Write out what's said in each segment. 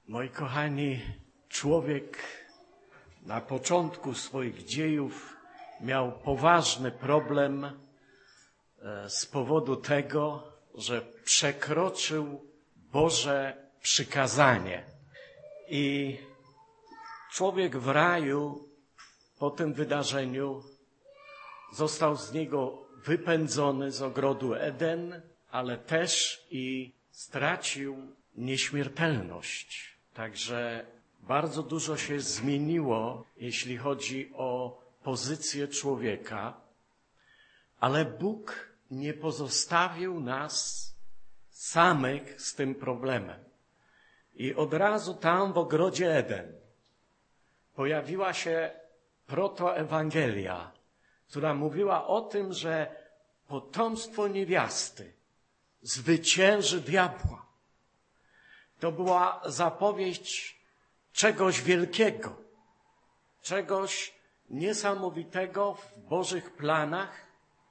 Moi kochani, człowiek na początku swoich dziejów miał poważny problem z powodu tego, że przekroczył Boże przykazanie. I człowiek w raju po tym wydarzeniu został z niego wypędzony z ogrodu Eden, ale też i stracił nieśmiertelność. Także bardzo dużo się zmieniło, jeśli chodzi o pozycję człowieka, ale Bóg nie pozostawił nas samych z tym problemem. I od razu tam w ogrodzie Eden pojawiła się protoewangelia, która mówiła o tym, że potomstwo niewiasty zwycięży diabła. To była zapowiedź czegoś wielkiego, czegoś niesamowitego w Bożych planach,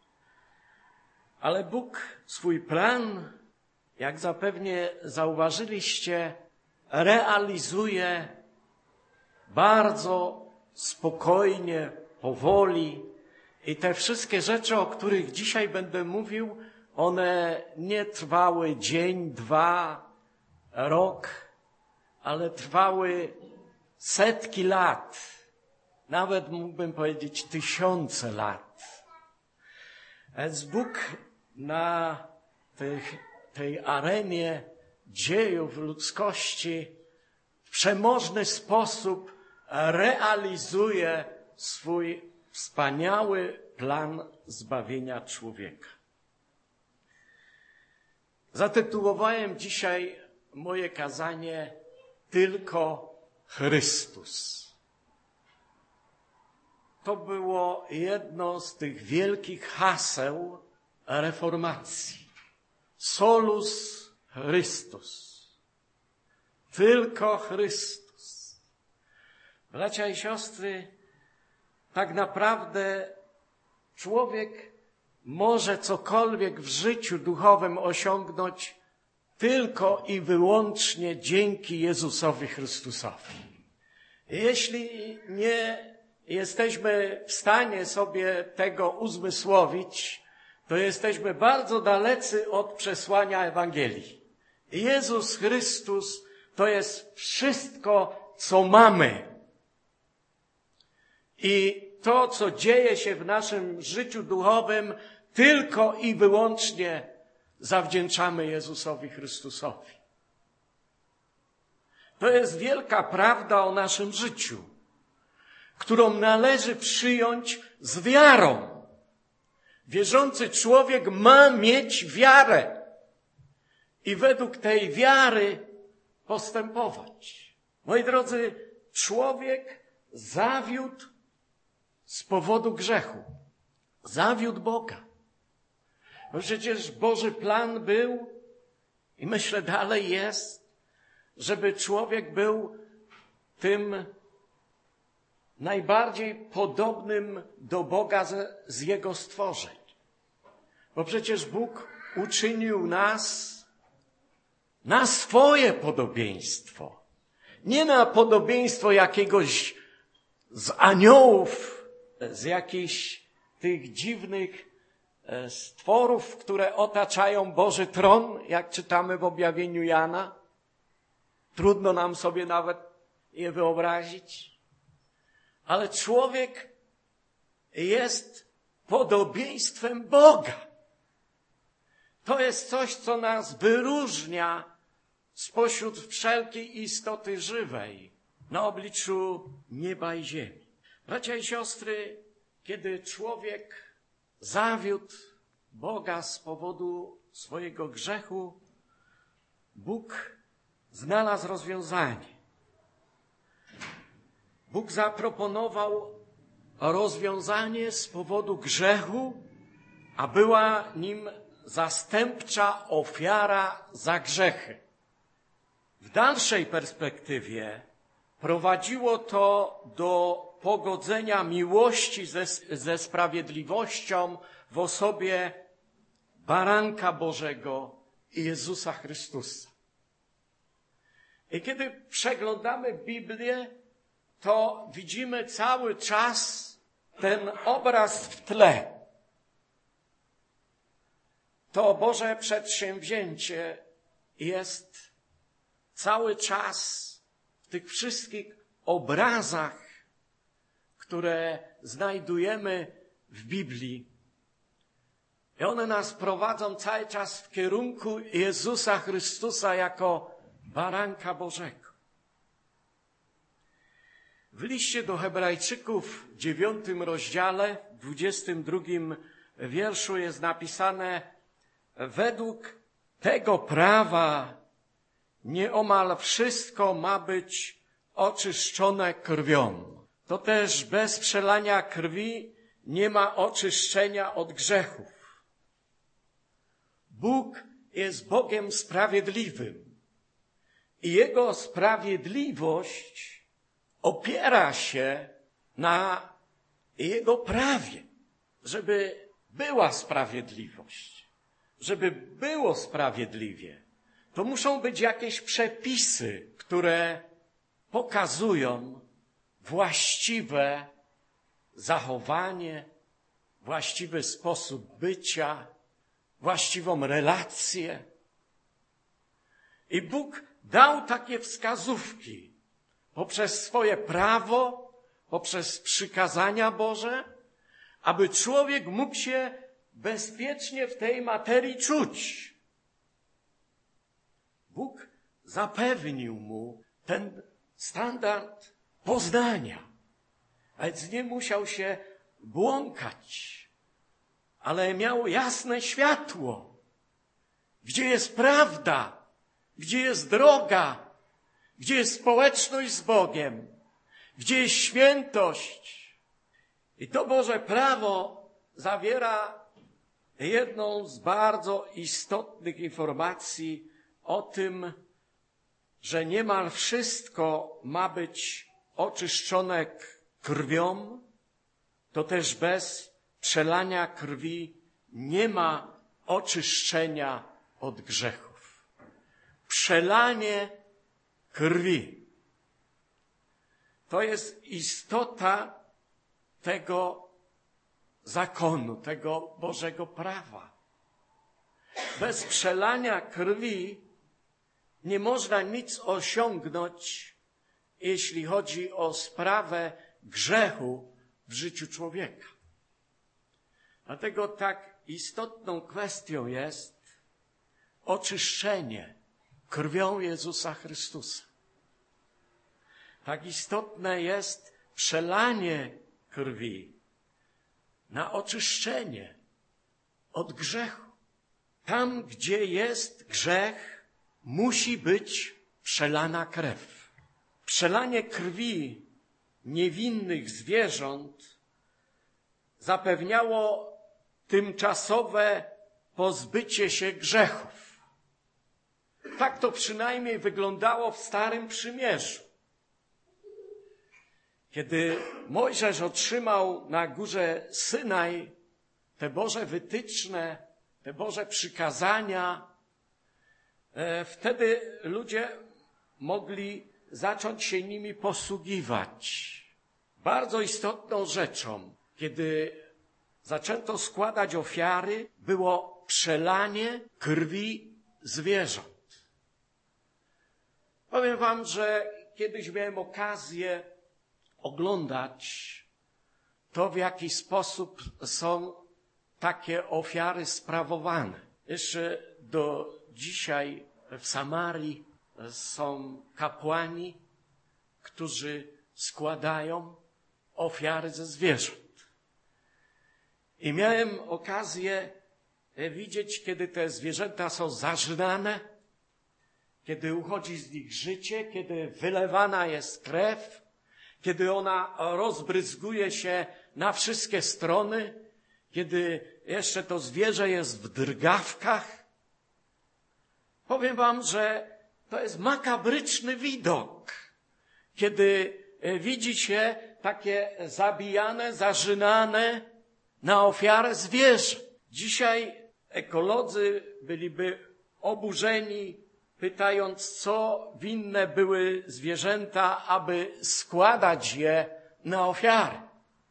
ale Bóg swój plan, jak zapewne zauważyliście, realizuje bardzo spokojnie, powoli. I te wszystkie rzeczy, o których dzisiaj będę mówił, one nie trwały dzień, dwa, rok, ale trwały setki lat, nawet mógłbym powiedzieć tysiące lat. Więc Bóg na tej arenie dziejów ludzkości w przemożny sposób realizuje swój wspaniały plan zbawienia człowieka. Zatytułowałem dzisiaj moje kazanie Tylko Chrystus. To było jedno z tych wielkich haseł reformacji. Solus Christus. Tylko Chrystus. Bracia i siostry, tak naprawdę człowiek może cokolwiek w życiu duchowym osiągnąć tylko i wyłącznie dzięki Jezusowi Chrystusowi. Jeśli nie jesteśmy w stanie sobie tego uzmysłowić, to jesteśmy bardzo dalecy od przesłania Ewangelii. Jezus Chrystus to jest wszystko, co mamy. I to, co dzieje się w naszym życiu duchowym, tylko i wyłącznie zawdzięczamy Jezusowi Chrystusowi. To jest wielka prawda o naszym życiu, którą należy przyjąć z wiarą. Wierzący człowiek ma mieć wiarę i według tej wiary postępować. Moi drodzy, człowiek zawiódł z powodu grzechu. Zawiódł Boga. Bo przecież Boży plan był, i myślę dalej jest, żeby człowiek był tym najbardziej podobnym do Boga z Jego stworzeń. Bo przecież Bóg uczynił nas na swoje podobieństwo. Nie na podobieństwo jakiegoś z aniołów, z jakichś tych dziwnych stworów, które otaczają Boży tron, jak czytamy w objawieniu Jana. Trudno nam sobie nawet je wyobrazić. Ale człowiek jest podobieństwem Boga. To jest coś, co nas wyróżnia spośród wszelkiej istoty żywej na obliczu nieba i ziemi. Bracia i siostry, kiedy człowiek zawiódł Boga z powodu swojego grzechu, Bóg znalazł rozwiązanie. Bóg zaproponował rozwiązanie z powodu grzechu, a była nim zastępcza ofiara za grzechy. W dalszej perspektywie prowadziło to do pogodzenia miłości ze sprawiedliwością w osobie Baranka Bożego i Jezusa Chrystusa. I kiedy przeglądamy Biblię, to widzimy cały czas ten obraz w tle. To Boże przedsięwzięcie jest cały czas w tych wszystkich obrazach, które znajdujemy w Biblii. I one nas prowadzą cały czas w kierunku Jezusa Chrystusa jako Baranka Bożego. W liście do Hebrajczyków w 9 rozdziale, w 22 wierszu jest napisane: według tego prawa nieomal wszystko ma być oczyszczone krwią. To też bez przelania krwi nie ma oczyszczenia od grzechów. Bóg jest Bogiem sprawiedliwym i Jego sprawiedliwość opiera się na Jego prawie, żeby była sprawiedliwość, żeby było sprawiedliwie. To muszą być jakieś przepisy, które pokazują właściwe zachowanie, właściwy sposób bycia, właściwą relację. I Bóg dał takie wskazówki poprzez swoje prawo, poprzez przykazania Boże, aby człowiek mógł się bezpiecznie w tej materii czuć. Bóg zapewnił mu ten standard poznania, a więc nie musiał się błąkać, ale miał jasne światło, gdzie jest prawda, gdzie jest droga, gdzie jest społeczność z Bogiem, gdzie jest świętość. I to Boże prawo zawiera jedną z bardzo istotnych informacji o tym, że niemal wszystko ma być oczyszczone krwią, to też bez przelania krwi nie ma oczyszczenia od grzechów. Przelanie krwi to jest istota tego zakonu, tego Bożego prawa. Bez przelania krwi nie można nic osiągnąć, jeśli chodzi o sprawę grzechu w życiu człowieka. Dlatego tak istotną kwestią jest oczyszczenie krwią Jezusa Chrystusa. Tak istotne jest przelanie krwi na oczyszczenie od grzechu. Tam, gdzie jest grzech, musi być przelana krew. Przelanie krwi niewinnych zwierząt zapewniało tymczasowe pozbycie się grzechów. Tak to przynajmniej wyglądało w Starym Przymierzu. Kiedy Mojżesz otrzymał na górze Synaj te Boże wytyczne, te Boże przykazania, wtedy ludzie mogli zacząć się nimi posługiwać. Bardzo istotną rzeczą, kiedy zaczęto składać ofiary, było przelanie krwi zwierząt. Powiem wam, że kiedyś miałem okazję oglądać to, w jaki sposób są takie ofiary sprawowane. Jeszcze do dzisiaj w Samarii są kapłani, którzy składają ofiary ze zwierząt. I miałem okazję widzieć, kiedy te zwierzęta są zarzynane, kiedy uchodzi z nich życie, kiedy wylewana jest krew, kiedy ona rozbryzguje się na wszystkie strony, kiedy jeszcze to zwierzę jest w drgawkach. Powiem wam, że to jest makabryczny widok, kiedy widzi się takie zabijane, zarzynane na ofiarę zwierzę. Dzisiaj ekolodzy byliby oburzeni pytając, co winne były zwierzęta, aby składać je na ofiarę.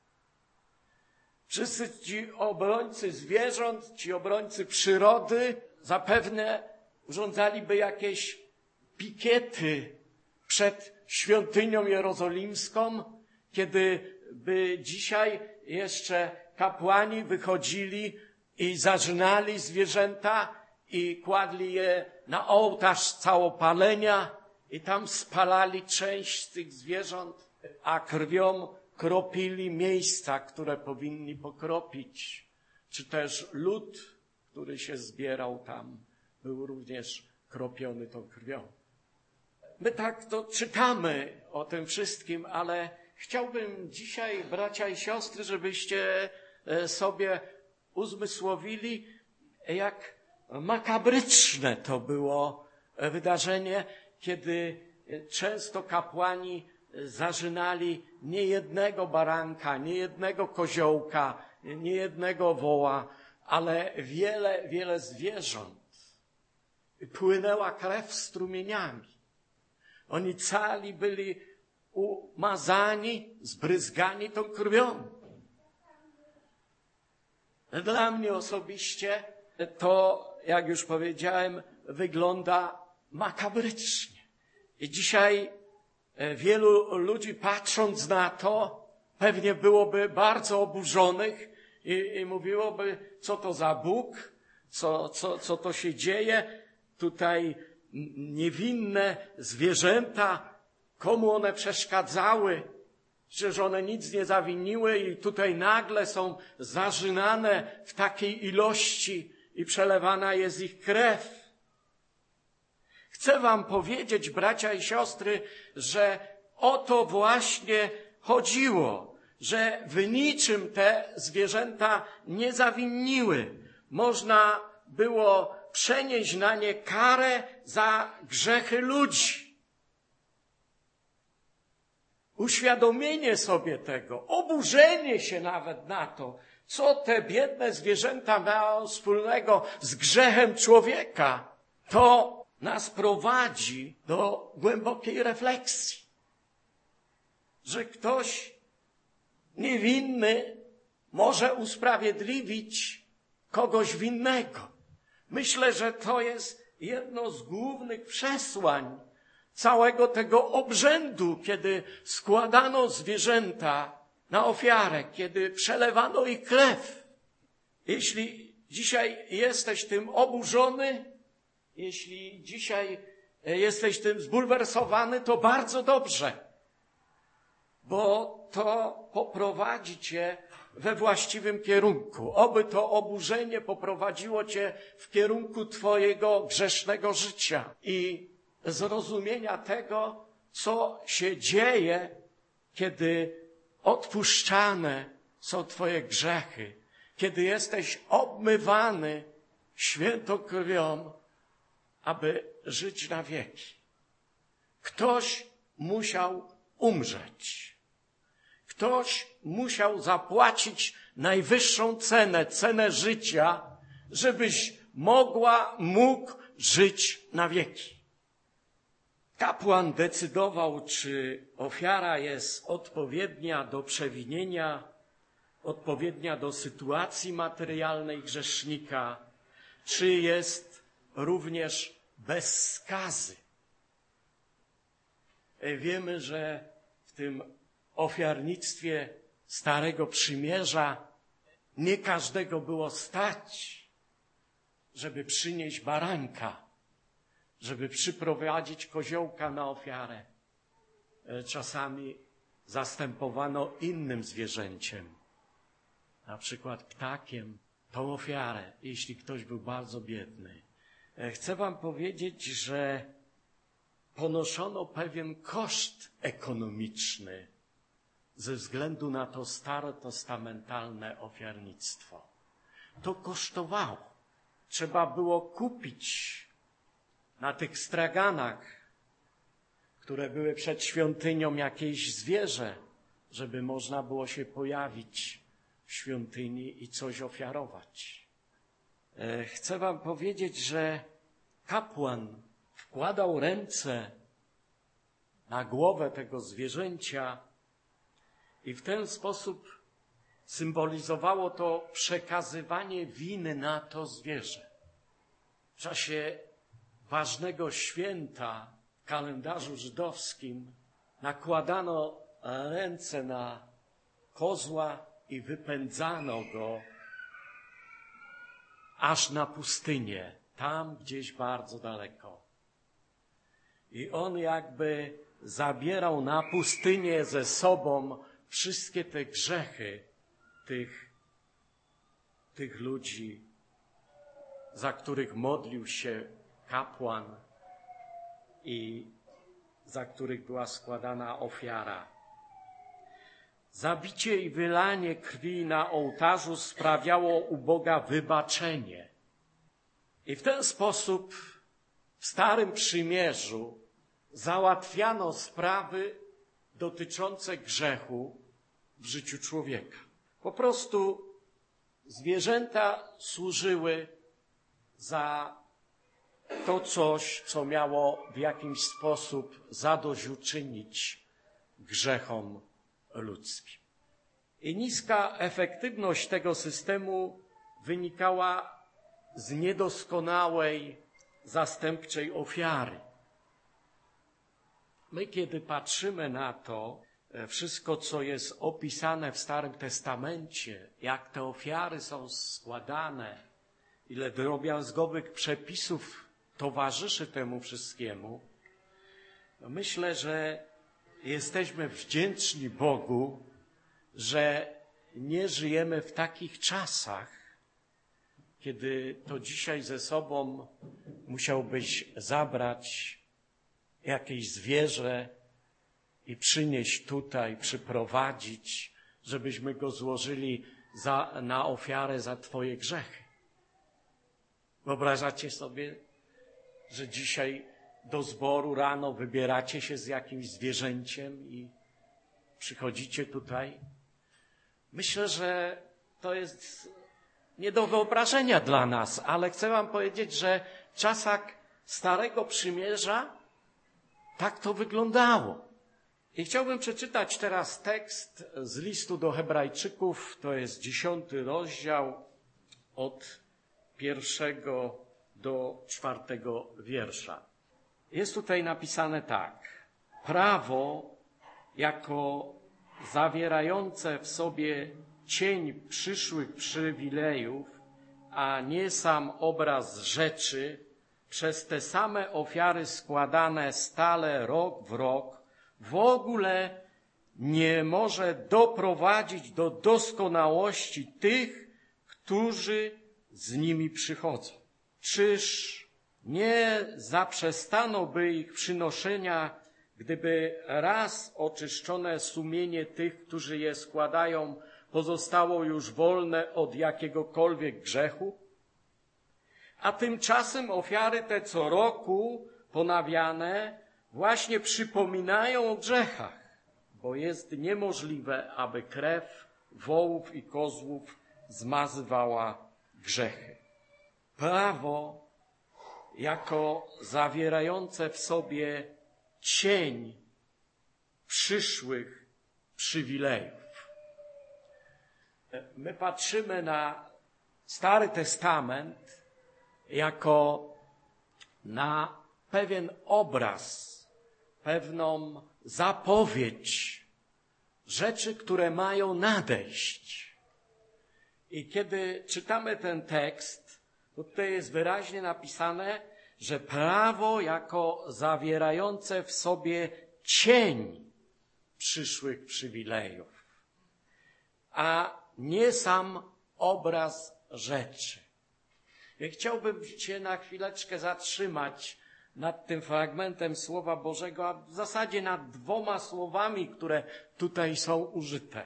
Wszyscy ci obrońcy zwierząt, ci obrońcy przyrody zapewne urządzaliby jakieś pikiety przed świątynią jerozolimską, kiedy by dzisiaj jeszcze kapłani wychodzili i zarzynali zwierzęta i kładli je na ołtarz całopalenia i tam spalali część z tych zwierząt, a krwią kropili miejsca, które powinni pokropić. Czy też lud, który się zbierał tam, był również kropiony tą krwią. My tak to czytamy o tym wszystkim, ale chciałbym dzisiaj, bracia i siostry, żebyście sobie uzmysłowili, jak makabryczne to było wydarzenie, kiedy często kapłani zarzynali nie jednego baranka, nie jednego koziołka, nie jednego woła, ale wiele zwierząt. Płynęła krew strumieniami. Oni cali byli umazani, zbryzgani tą krwią. Dla mnie osobiście to, jak już powiedziałem, wygląda makabrycznie. I dzisiaj wielu ludzi, patrząc na to, pewnie byłoby bardzo oburzonych i mówiłoby, co to za Bóg, co to się dzieje. Tutaj niewinne zwierzęta, komu one przeszkadzały, przecież one nic nie zawiniły i tutaj nagle są zarzynane w takiej ilości i przelewana jest ich krew. Chcę wam powiedzieć, bracia i siostry, że o to właśnie chodziło, że w niczym te zwierzęta nie zawiniły. Można było przenieść na nie karę za grzechy ludzi. Uświadomienie sobie tego, oburzenie się nawet na to, co te biedne zwierzęta mają wspólnego z grzechem człowieka, to nas prowadzi do głębokiej refleksji, że ktoś niewinny może usprawiedliwić kogoś winnego. Myślę, że to jest jedno z głównych przesłań całego tego obrzędu, kiedy składano zwierzęta na ofiarę, kiedy przelewano ich krew. Jeśli dzisiaj jesteś tym oburzony, jeśli dzisiaj jesteś tym zbulwersowany, to bardzo dobrze, bo to poprowadzi cię we właściwym kierunku. Oby to oburzenie poprowadziło cię w kierunku twojego grzesznego życia i zrozumienia tego, co się dzieje, kiedy odpuszczane są twoje grzechy, kiedy jesteś obmywany świętą krwią, aby żyć na wieki. Ktoś musiał umrzeć. Ktoś musiał zapłacić najwyższą cenę, cenę życia, żebyś mógł żyć na wieki. Kapłan decydował, czy ofiara jest odpowiednia do przewinienia, odpowiednia do sytuacji materialnej grzesznika, czy jest również bez skazy. Wiemy, że w tym ofiarnictwie Starego Przymierza nie każdego było stać, żeby przynieść baranka, żeby przyprowadzić koziołka na ofiarę. Czasami zastępowano innym zwierzęciem, na przykład ptakiem, tą ofiarę, jeśli ktoś był bardzo biedny. Chcę wam powiedzieć, że ponoszono pewien koszt ekonomiczny ze względu na to starotestamentalne ofiarnictwo. To kosztowało. Trzeba było kupić na tych straganach, które były przed świątynią, jakieś zwierzę, żeby można było się pojawić w świątyni i coś ofiarować. Chcę wam powiedzieć, że kapłan wkładał ręce na głowę tego zwierzęcia i w ten sposób symbolizowało to przekazywanie winy na to zwierzę. W czasie ważnego święta w kalendarzu żydowskim nakładano ręce na kozła i wypędzano go aż na pustynię, tam gdzieś bardzo daleko. I on jakby zabierał na pustynię ze sobą wszystkie te grzechy tych ludzi, za których modlił się kapłan i za których była składana ofiara. Zabicie i wylanie krwi na ołtarzu sprawiało u Boga wybaczenie. I w ten sposób w Starym Przymierzu załatwiano sprawy dotyczące grzechu w życiu człowieka. Po prostu zwierzęta służyły za to coś, co miało w jakiś sposób zadośćuczynić grzechom ludzkim. I niska efektywność tego systemu wynikała z niedoskonałej zastępczej ofiary. My, kiedy patrzymy na to wszystko, co jest opisane w Starym Testamencie, jak te ofiary są składane, ile drobiazgowych przepisów towarzyszy temu wszystkiemu, no myślę, że jesteśmy wdzięczni Bogu, że nie żyjemy w takich czasach, kiedy to dzisiaj ze sobą musiałbyś zabrać jakieś zwierzę i przynieść tutaj, przyprowadzić, żebyśmy go złożyli na ofiarę za twoje grzechy. Wyobrażacie sobie, że dzisiaj do zboru rano wybieracie się z jakimś zwierzęciem i przychodzicie tutaj? Myślę, że to jest nie do wyobrażenia dla nas, ale chcę wam powiedzieć, że w czasach Starego Przymierza tak to wyglądało. I chciałbym przeczytać teraz tekst z listu do Hebrajczyków, to jest 10 rozdział od 1 do 4 wiersza. Jest tutaj napisane tak. Prawo jako zawierające w sobie cień przyszłych przywilejów, a nie sam obraz rzeczy, przez te same ofiary składane stale rok w rok, w ogóle nie może doprowadzić do doskonałości tych, którzy z nimi przychodzą. Czyż nie zaprzestano by ich przynoszenia, gdyby raz oczyszczone sumienie tych, którzy je składają, pozostało już wolne od jakiegokolwiek grzechu? A tymczasem ofiary te co roku ponawiane właśnie przypominają o grzechach, bo jest niemożliwe, aby krew wołów i kozłów zmazywała grzechy. Prawo jako zawierające w sobie cień przyszłych przywilejów. My patrzymy na Stary Testament jako na pewien obraz, pewną zapowiedź rzeczy, które mają nadejść. I kiedy czytamy ten tekst, to tutaj jest wyraźnie napisane, że prawo jako zawierające w sobie cień przyszłych przywilejów, a nie sam obraz rzeczy. Ja chciałbym się na chwileczkę zatrzymać nad tym fragmentem Słowa Bożego, a w zasadzie nad 2 słowami, które tutaj są użyte.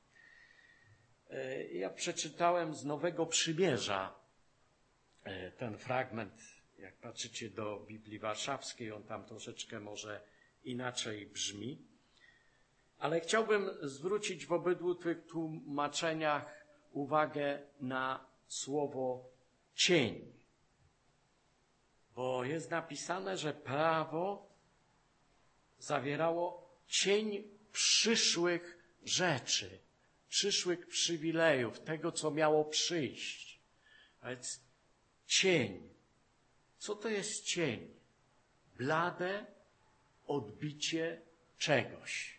Ja przeczytałem z Nowego Przymierza ten fragment. Jak patrzycie do Biblii Warszawskiej, on tam troszeczkę może inaczej brzmi. Ale chciałbym zwrócić w obydwu tych tłumaczeniach uwagę na słowo cień. Bo jest napisane, że prawo zawierało cień przyszłych rzeczy, przyszłych przywilejów, tego, co miało przyjść. A więc cień. Co to jest cień? Blade odbicie czegoś.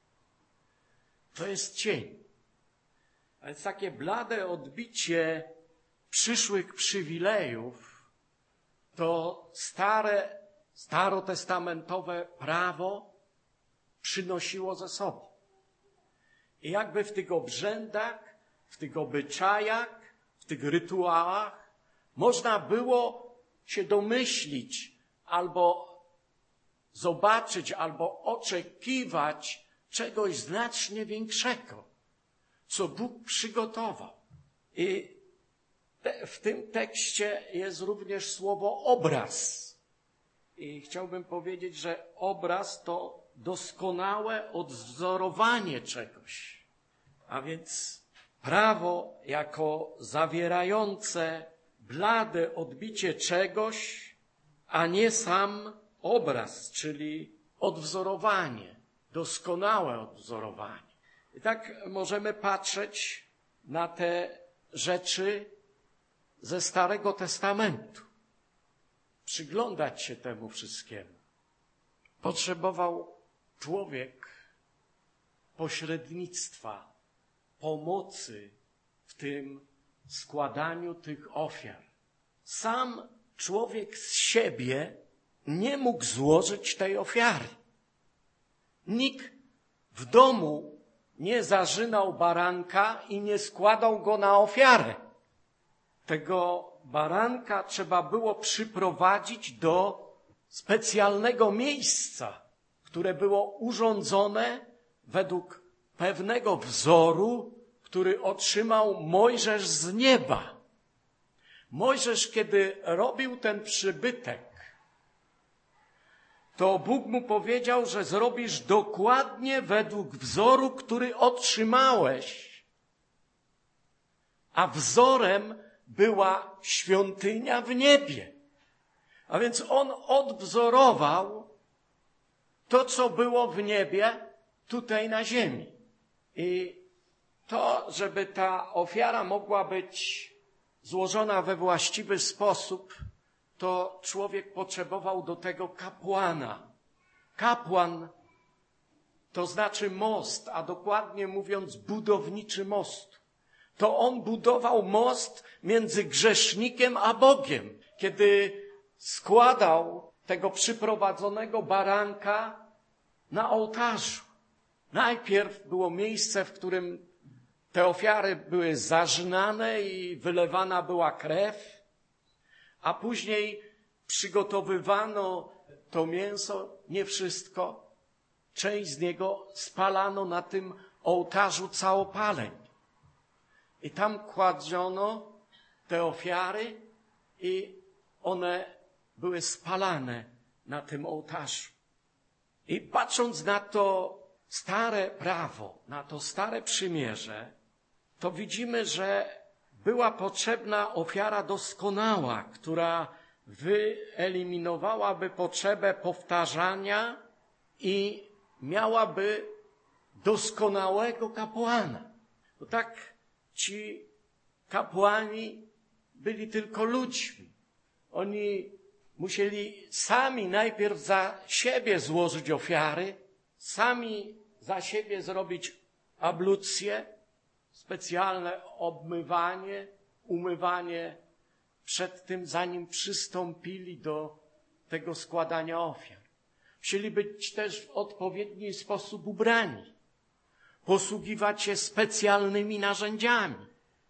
To jest cień. A więc takie blade odbicie przyszłych przywilejów to starotestamentowe prawo przynosiło ze sobą. I jakby w tych obrzędach, w tych obyczajach, w tych rytuałach można było się domyślić albo zobaczyć, albo oczekiwać czegoś znacznie większego, co Bóg przygotował. I w tym tekście jest również słowo obraz. I chciałbym powiedzieć, że obraz to doskonałe odwzorowanie czegoś. A więc prawo jako zawierające blade odbicie czegoś, a nie sam obraz, czyli odwzorowanie, doskonałe odwzorowanie. I tak możemy patrzeć na te rzeczy ze Starego Testamentu. Przyglądać się temu wszystkiemu. Potrzebował człowiek pośrednictwa, pomocy w tym składaniu tych ofiar. Sam człowiek z siebie nie mógł złożyć tej ofiary. Nikt w domu nie zarzynał baranka i nie składał go na ofiarę. Tego baranka trzeba było przyprowadzić do specjalnego miejsca, które było urządzone według pewnego wzoru, który otrzymał Mojżesz z nieba. Mojżesz, kiedy robił ten przybytek, to Bóg mu powiedział, że zrobisz dokładnie według wzoru, który otrzymałeś. A wzorem była świątynia w niebie. A więc on odwzorował to, co było w niebie, tutaj na ziemi. I to, żeby ta ofiara mogła być złożona we właściwy sposób, to człowiek potrzebował do tego kapłana. Kapłan to znaczy most, a dokładnie mówiąc budowniczy most. To on budował most między grzesznikiem a Bogiem. Kiedy składał tego przyprowadzonego baranka na ołtarzu. Najpierw było miejsce, w którym te ofiary były zarzynane i wylewana była krew, a później przygotowywano to mięso, nie wszystko, część z niego spalano na tym ołtarzu całopaleń. I tam kładziono te ofiary i one były spalane na tym ołtarzu. I patrząc na to stare prawo, na to stare przymierze, to widzimy, że była potrzebna ofiara doskonała, która wyeliminowałaby potrzebę powtarzania i miałaby doskonałego kapłana. Bo tak ci kapłani byli tylko ludźmi. Oni musieli sami najpierw za siebie złożyć ofiary, sami za siebie zrobić ablucję, specjalne obmywanie, umywanie przed tym, zanim przystąpili do tego składania ofiar. Musieli być też w odpowiedni sposób ubrani, posługiwać się specjalnymi narzędziami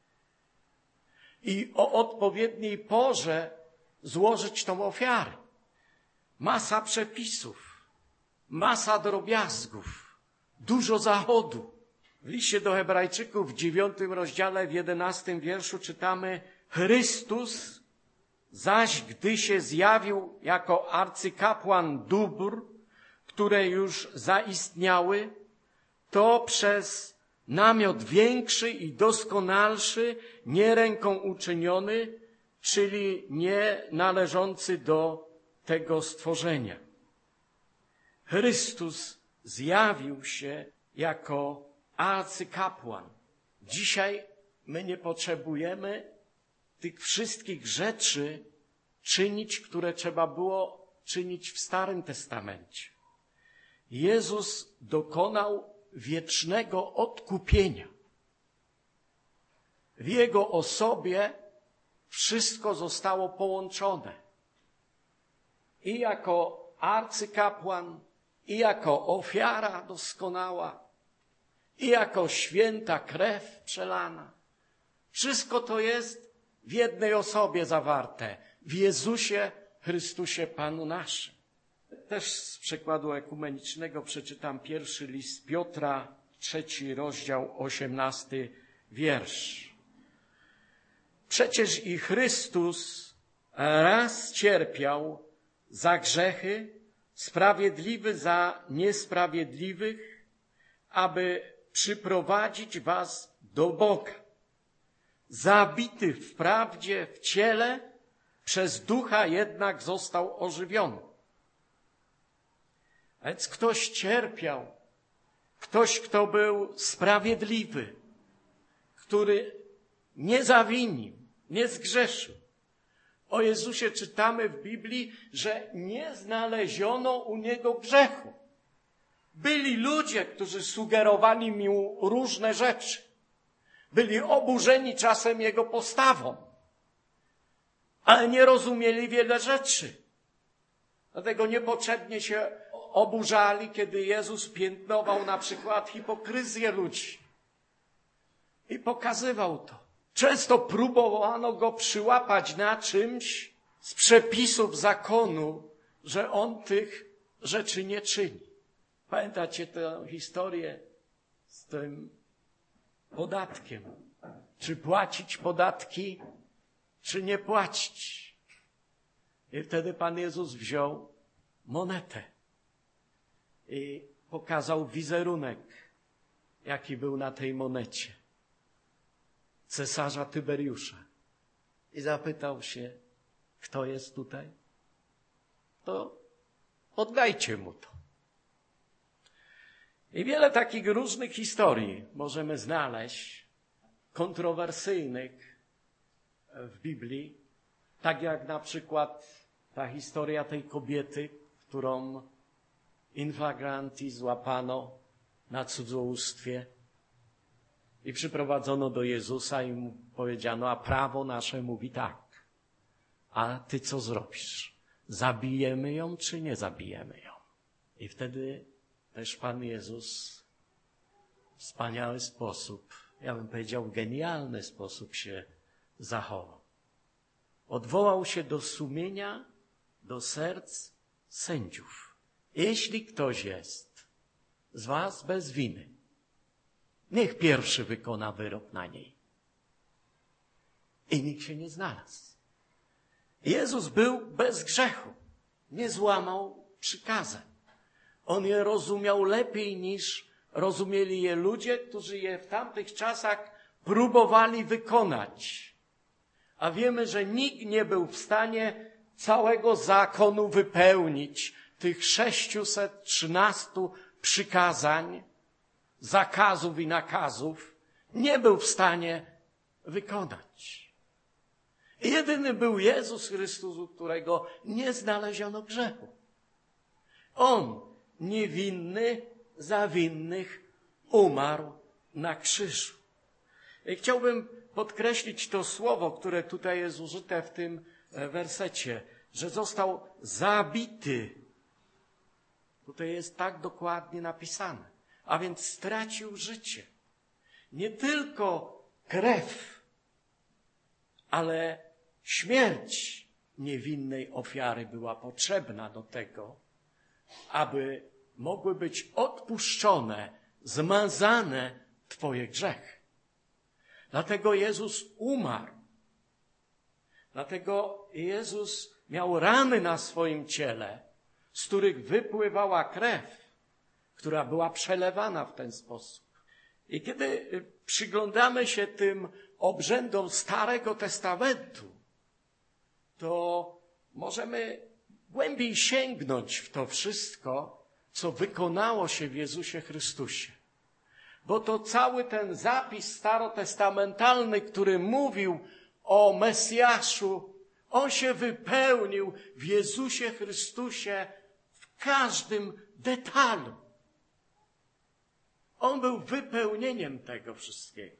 i o odpowiedniej porze złożyć tą ofiarę. Masa przepisów, masa drobiazgów, dużo zachodu. W liście do Hebrajczyków w 9 rozdziale, w 11 wierszu czytamy: Chrystus zaś, gdy się zjawił jako arcykapłan dóbr, które już zaistniały, to przez namiot większy i doskonalszy, nie ręką uczyniony, czyli nie należący do tego stworzenia. Chrystus zjawił się jako arcykapłan. Dzisiaj my nie potrzebujemy tych wszystkich rzeczy czynić, które trzeba było czynić w Starym Testamencie. Jezus dokonał wiecznego odkupienia. W Jego osobie wszystko zostało połączone. I jako arcykapłan, i jako ofiara doskonała, i jako święta krew przelana. Wszystko to jest w jednej osobie zawarte, w Jezusie Chrystusie Panu naszym. Też z przekładu ekumenicznego przeczytam pierwszy list Piotra, 3 rozdział, 18 wiersz. Przecież i Chrystus raz cierpiał za grzechy, sprawiedliwy za niesprawiedliwych, aby przyprowadzić was do Boga. Zabity wprawdzie w ciele, przez Ducha jednak został ożywiony. A więc ktoś cierpiał, ktoś, kto był sprawiedliwy, który nie zawinił, nie zgrzeszył. O Jezusie czytamy w Biblii, że nie znaleziono u Niego grzechu. Byli ludzie, którzy sugerowali Mu różne rzeczy. Byli oburzeni czasem Jego postawą, ale nie rozumieli wiele rzeczy. Dlatego niepotrzebnie się oburzali, kiedy Jezus piętnował na przykład hipokryzję ludzi. I pokazywał to. Często próbowano Go przyłapać na czymś z przepisów zakonu, że On tych rzeczy nie czyni. Pamiętacie tę historię z tym podatkiem? Czy płacić podatki, czy nie płacić? I wtedy Pan Jezus wziął monetę i pokazał wizerunek, jaki był na tej monecie. Cesarza Tyberiusza. I zapytał się, kto jest tutaj? To oddajcie mu to. I wiele takich różnych historii możemy znaleźć, kontrowersyjnych w Biblii, tak jak na przykład ta historia tej kobiety, którą in flagranti złapano na cudzołóstwie i przyprowadzono do Jezusa i mu powiedziano, a prawo nasze mówi tak, a ty co zrobisz? Zabijemy ją, czy nie zabijemy ją? I wtedy też Pan Jezus w wspaniały sposób, ja bym powiedział genialny sposób się zachował. Odwołał się do sumienia, do serc sędziów. Jeśli ktoś jest z was bez winy, niech pierwszy wykona wyrok na niej. I nikt się nie znalazł. Jezus był bez grzechu. Nie złamał przykazań. On je rozumiał lepiej niż rozumieli je ludzie, którzy je w tamtych czasach próbowali wykonać. A wiemy, że nikt nie był w stanie całego zakonu wypełnić, tych 613 przykazań, zakazów i nakazów, nie był w stanie wykonać. Jedyny był Jezus Chrystus, u którego nie znaleziono grzechu. On, niewinny za winnych, umarł na krzyżu. I chciałbym podkreślić to słowo, które tutaj jest użyte w tym wersecie, że został zabity. Tutaj jest tak dokładnie napisane. A więc stracił życie. Nie tylko krew, ale śmierć niewinnej ofiary była potrzebna do tego, aby mogły być odpuszczone, zmazane twoje grzechy. Dlatego Jezus umarł. Dlatego Jezus miał rany na swoim ciele, z których wypływała krew, która była przelewana w ten sposób. I kiedy przyglądamy się tym obrzędom Starego Testamentu, to możemy głębiej sięgnąć w to wszystko, co wykonało się w Jezusie Chrystusie. Bo to cały ten zapis starotestamentalny, który mówił o Mesjaszu, on się wypełnił w Jezusie Chrystusie w każdym detalu. On był wypełnieniem tego wszystkiego.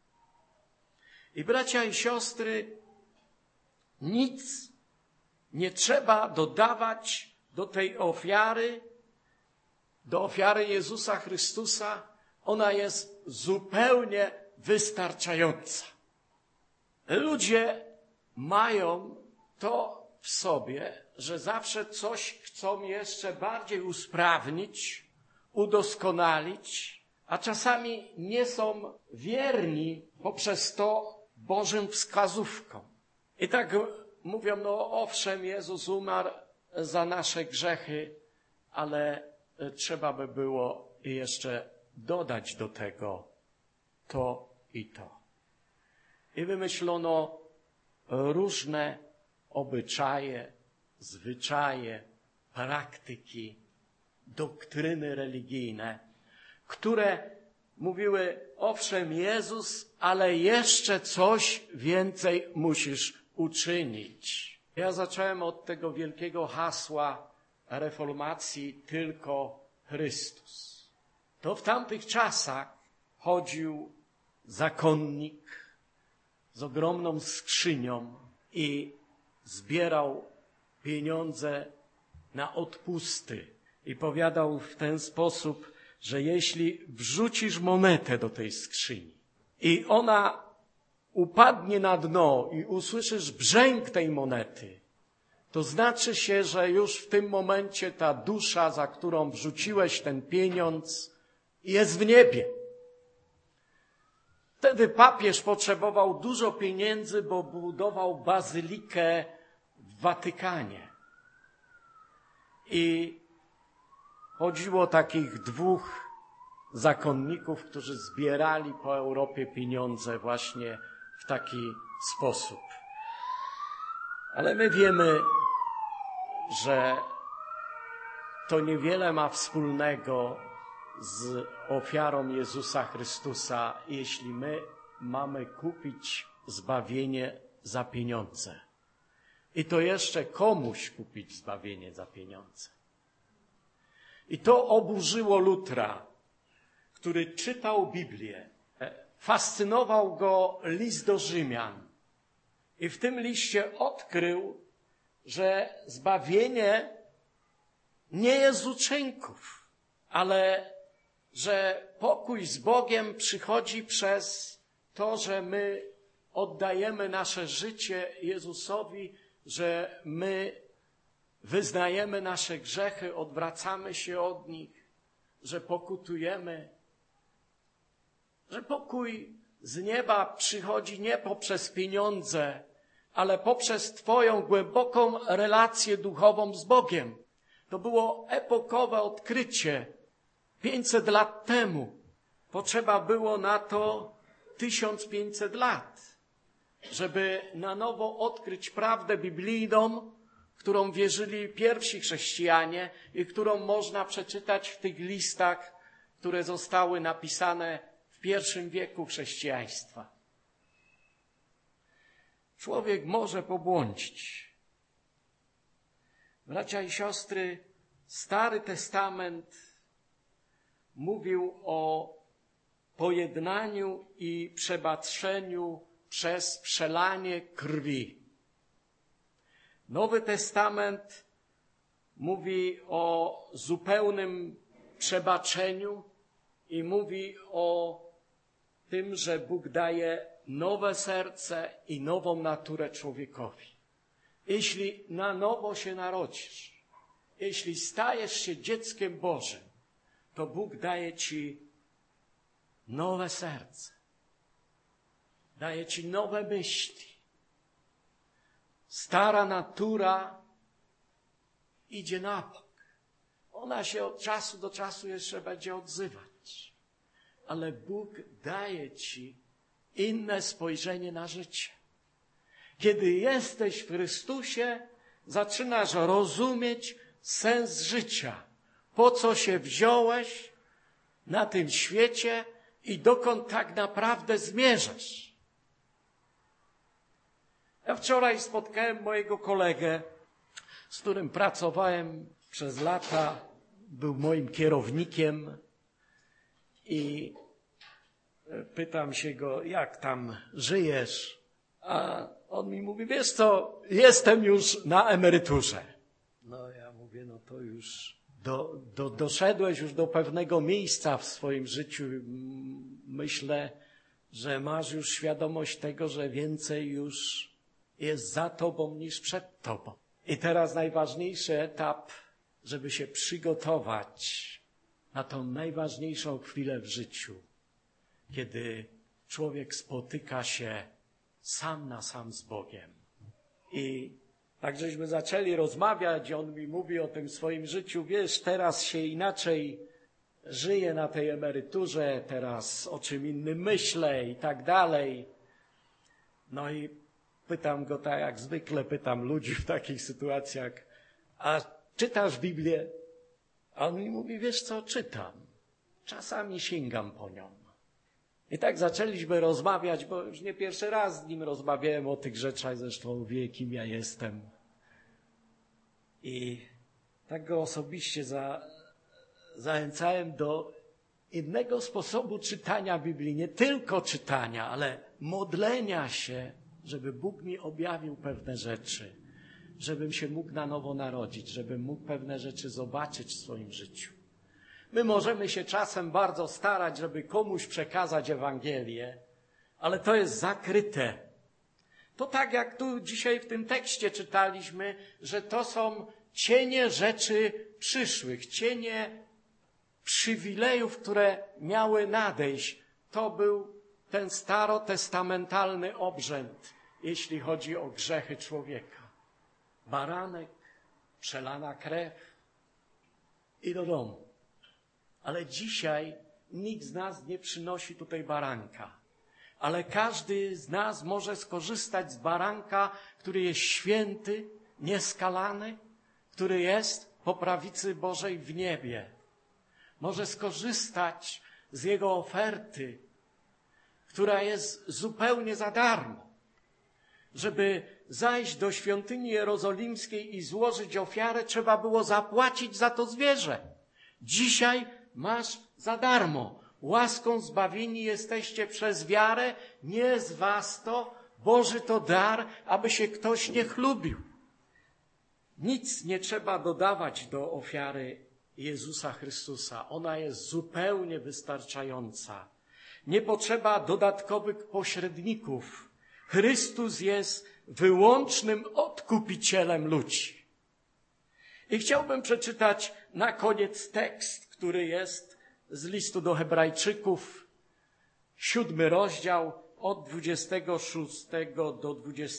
I bracia i siostry, nic nie trzeba dodawać do tej ofiary, do ofiary Jezusa Chrystusa. Ona jest zupełnie wystarczająca. Ludzie mają to w sobie, że zawsze coś chcą jeszcze bardziej usprawnić, udoskonalić, a czasami nie są wierni poprzez to Bożym wskazówkom. I tak mówią, no owszem, Jezus umarł za nasze grzechy, ale trzeba by było jeszcze dodać do tego to i to. I wymyślono różne obyczaje, zwyczaje, praktyki, doktryny religijne, które mówiły, owszem, Jezus, ale jeszcze coś więcej musisz uczynić. Ja zacząłem od tego wielkiego hasła reformacji tylko Chrystus. To w tamtych czasach chodził zakonnik z ogromną skrzynią i zbierał pieniądze na odpusty. I powiadał w ten sposób, że jeśli wrzucisz monetę do tej skrzyni i ona upadnie na dno i usłyszysz brzęk tej monety, to znaczy się, że już w tym momencie ta dusza, za którą wrzuciłeś ten pieniądz, jest w niebie. Wtedy papież potrzebował dużo pieniędzy, bo budował bazylikę w Watykanie. I chodziło takich dwóch zakonników, którzy zbierali po Europie pieniądze właśnie w taki sposób. Ale my wiemy, że to niewiele ma wspólnego z ofiarą Jezusa Chrystusa, jeśli my mamy kupić zbawienie za pieniądze. I to jeszcze komuś kupić zbawienie za pieniądze. I to oburzyło Lutra, który czytał Biblię. Fascynował go list do Rzymian. I w tym liście odkrył, że zbawienie nie jest z uczynków, ale że pokój z Bogiem przychodzi przez to, że my oddajemy nasze życie Jezusowi, że my wyznajemy nasze grzechy, odwracamy się od nich, że pokutujemy, że pokój z nieba przychodzi nie poprzez pieniądze, ale poprzez Twoją głęboką relację duchową z Bogiem. To było epokowe odkrycie 500 lat temu. Potrzeba było na to 1500 lat, żeby na nowo odkryć prawdę biblijną, którą wierzyli pierwsi chrześcijanie i którą można przeczytać w tych listach, które zostały napisane w I wieku chrześcijaństwa. Człowiek może pobłądzić. Bracia i siostry, Stary Testament mówił o pojednaniu i przebaczeniu przez przelanie krwi. Nowy Testament mówi o zupełnym przebaczeniu i mówi o tym, że Bóg daje nowe serce i nową naturę człowiekowi. Jeśli na nowo się narodzisz, jeśli stajesz się dzieckiem Bożym, to Bóg daje ci nowe serce. Daje ci nowe myśli. Stara natura idzie na bok. Ona się od czasu do czasu jeszcze będzie odzywać. Ale Bóg daje ci inne spojrzenie na życie. Kiedy jesteś w Chrystusie, zaczynasz rozumieć sens życia. Po co się wziąłeś na tym świecie i dokąd tak naprawdę zmierzasz. Ja wczoraj spotkałem mojego kolegę, z którym pracowałem przez lata, był moim kierownikiem i pytam się go, jak tam żyjesz? A on mi mówi, wiesz co, jestem już na emeryturze. No ja mówię, no to już doszedłeś już do pewnego miejsca w swoim życiu. Myślę, że masz już świadomość tego, że więcej już jest za tobą niż przed tobą. I teraz najważniejszy etap, żeby się przygotować na tą najważniejszą chwilę w życiu, kiedy człowiek spotyka się sam na sam z Bogiem. I tak żeśmy zaczęli rozmawiać, on mi mówi o tym swoim życiu, wiesz, teraz się inaczej żyję na tej emeryturze, teraz o czym innym myślę i tak dalej. No i pytam go, tak jak zwykle pytam ludzi w takich sytuacjach, a czytasz Biblię? A on mi mówi, wiesz co, czytam. Czasami sięgam po nią. I tak zaczęliśmy rozmawiać, bo już nie pierwszy raz z nim rozmawiałem o tych rzeczach, zresztą wie, kim ja jestem. I tak go osobiście zachęcałem do innego sposobu czytania Biblii. Nie tylko czytania, ale modlenia się, żeby Bóg mi objawił pewne rzeczy. Żebym się mógł na nowo narodzić, żebym mógł pewne rzeczy zobaczyć w swoim życiu. My możemy się czasem bardzo starać, żeby komuś przekazać Ewangelię, ale to jest zakryte. To tak jak tu dzisiaj w tym tekście czytaliśmy, że to są cienie rzeczy przyszłych, cienie przywilejów, które miały nadejść. To był ten starotestamentalny obrzęd, jeśli chodzi o grzechy człowieka. Baranek, przelana krew i do domu. Ale dzisiaj nikt z nas nie przynosi tutaj baranka. Ale każdy z nas może skorzystać z baranka, który jest święty, nieskalany, który jest po prawicy Bożej w niebie. Może skorzystać z jego oferty, która jest zupełnie za darmo. Żeby zajść do świątyni jerozolimskiej i złożyć ofiarę, trzeba było zapłacić za to zwierzę. Dzisiaj masz za darmo. Łaską zbawieni jesteście przez wiarę, nie z was to, Boży to dar, aby się ktoś nie chlubił. Nic nie trzeba dodawać do ofiary Jezusa Chrystusa. Ona jest zupełnie wystarczająca. Nie potrzeba dodatkowych pośredników. Chrystus jest wyłącznym odkupicielem ludzi. I chciałbym przeczytać na koniec tekst, który jest z listu do Hebrajczyków, 7 rozdział, od 26 do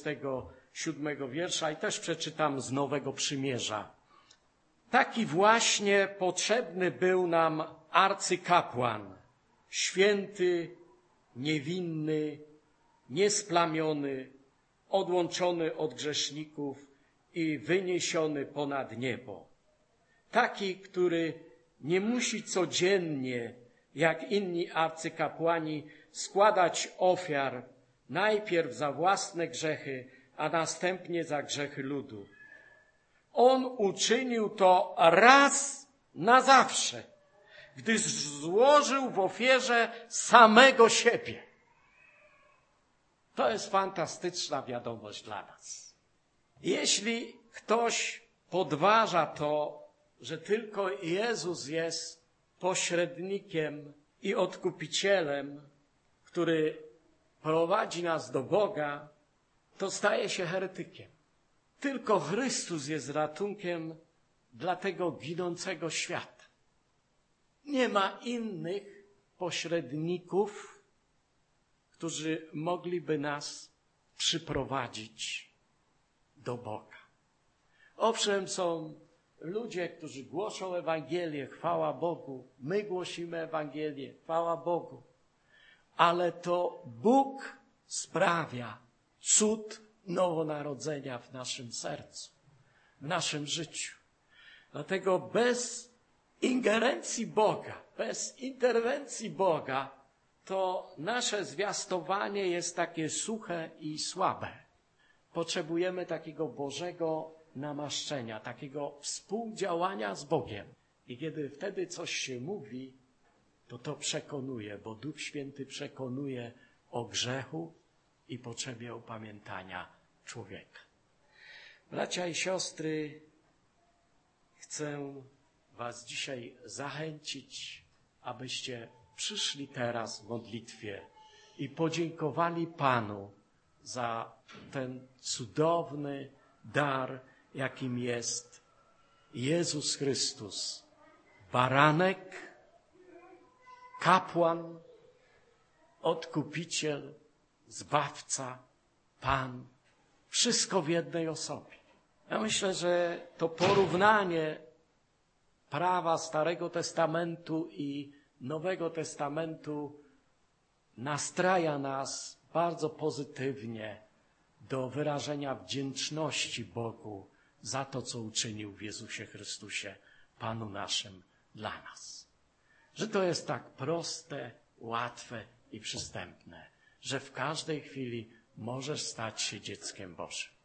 27 wiersza i też przeczytam z Nowego Przymierza. Taki właśnie potrzebny był nam arcykapłan, święty, niewinny, niesplamiony, odłączony od grzeszników i wyniesiony ponad niebo. Taki, który nie musi codziennie, jak inni arcykapłani, składać ofiar najpierw za własne grzechy, a następnie za grzechy ludu. On uczynił to raz na zawsze, gdyż złożył w ofierze samego siebie. To jest fantastyczna wiadomość dla nas. Jeśli ktoś podważa to, że tylko Jezus jest pośrednikiem i odkupicielem, który prowadzi nas do Boga, to staje się heretykiem. Tylko Chrystus jest ratunkiem dla tego ginącego świata. Nie ma innych pośredników, którzy mogliby nas przyprowadzić do Boga. Owszem, są ludzie, którzy głoszą Ewangelię, chwała Bogu. My głosimy Ewangelię, chwała Bogu. Ale to Bóg sprawia cud nowonarodzenia w naszym sercu, w naszym życiu. Dlatego bez ingerencji Boga, bez interwencji Boga, to nasze zwiastowanie jest takie suche i słabe. Potrzebujemy takiego Bożego namaszczenia, takiego współdziałania z Bogiem. I kiedy wtedy coś się mówi, to przekonuje, bo Duch Święty przekonuje o grzechu i potrzebie upamiętania człowieka. Bracia i siostry, chcę was dzisiaj zachęcić, abyście przyszli teraz w modlitwie i podziękowali Panu za ten cudowny dar, jakim jest Jezus Chrystus, baranek, kapłan, odkupiciel, zbawca, Pan, wszystko w jednej osobie. Ja myślę, że to porównanie prawa Starego Testamentu i Nowego Testamentu nastraja nas bardzo pozytywnie do wyrażenia wdzięczności Bogu za to, co uczynił w Jezusie Chrystusie, Panu naszym, dla nas. Że to jest tak proste, łatwe i przystępne, że w każdej chwili możesz stać się dzieckiem Bożym.